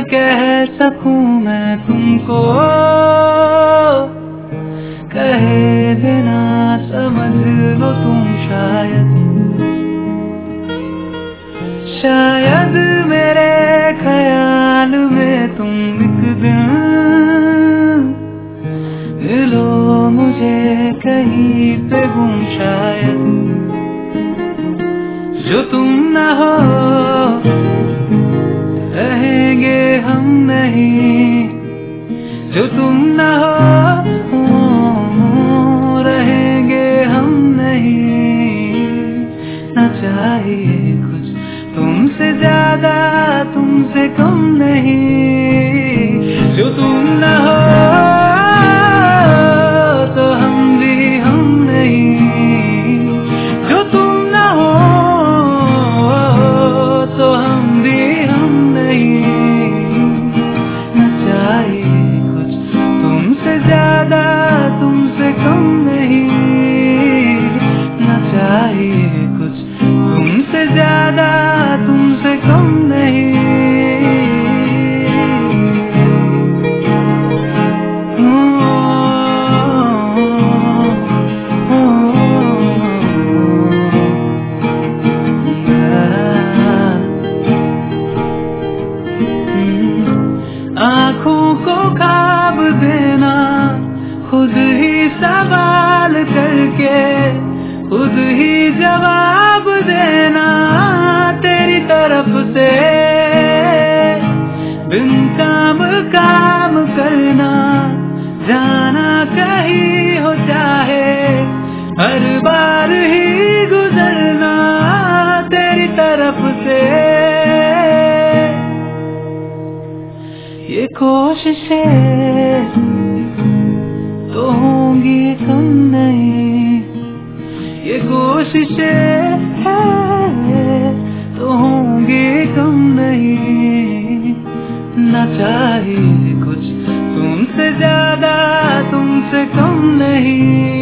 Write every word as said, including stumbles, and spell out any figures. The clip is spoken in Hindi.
कह सकूं मैं तुमको, कहे बिना समझ लो तुम शायद, शायद मेरे ख्याल में तुम एक दिन मिलो मुझे कहीं पे गुम शायद। जो तुम न हो रहेंगे हम नहीं, जो तुम न हो रहेंगे हम नहीं। न चाहिए कुछ तुमसे ज्यादा तुमसे कम नहीं, जो तुम न हो तो हम भी हम नहीं, जो तुम न हो तो हम भी हम नहीं। न चाहिए कुछ तुमसे ज्यादा तुमसे कम नहीं, न चाहिए कुछ तुमसे ज्यादा तुमसे कम नहीं। आँखों को ख्वाब देना खुद ही सवाल करके, खुद ही जवाब देना तेरी तरफ से। बिन काम काम करना जाना कहीं हो चाहे, हर बार ही गुजरना तेरी तरफ से। ये कोशिशें तो होंगी कम नहीं, ये कोशिशें तो होंगी कम नहीं। न चाहिए कुछ तुमसे ज्यादा तुमसे कम नहीं।